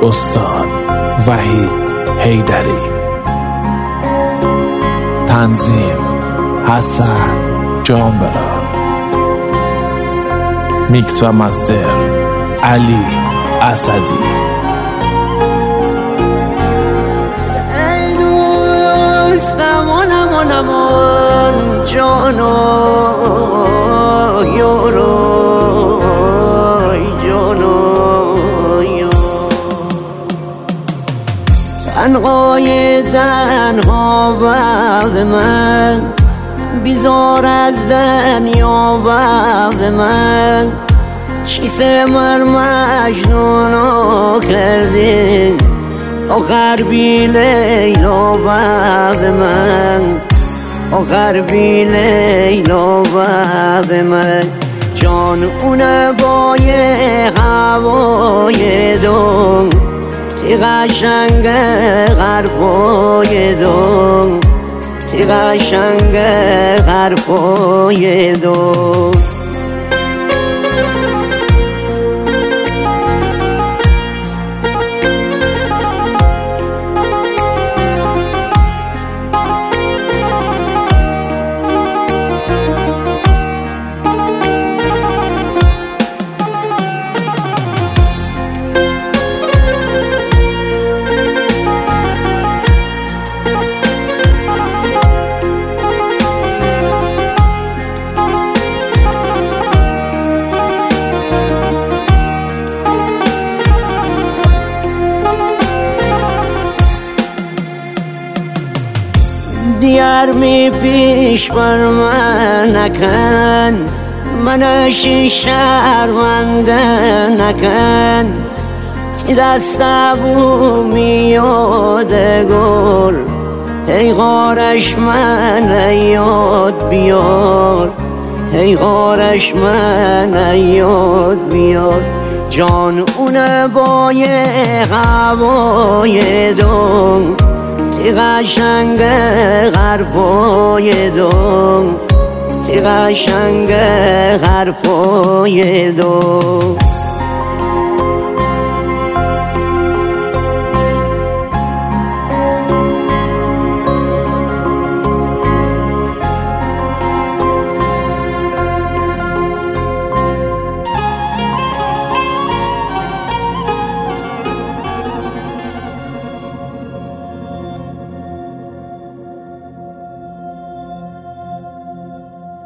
استاد وحید حیدری، تنظیم حسن جانبران، میکس و مستر علی اسدی. ای دوستم امان جانو یارو تنها بعد من بیزار از دنیا بعد من چیسه مر مجنونو کردین آخر بی لیلا بعد من آخر بی لیلا بعد من جان اونه بای هوای دون تی قشنگ غرفای دون تی قشنگ غرفای دون دیار می پیش بر من نکن منش شرمنده نکن تی دست بومی یادگار ای غارش من یاد بیار ای غارش من یاد بیار جان اونه بای هوای دون تی قشنگ غرفای دون تی قشنگ غرفای دون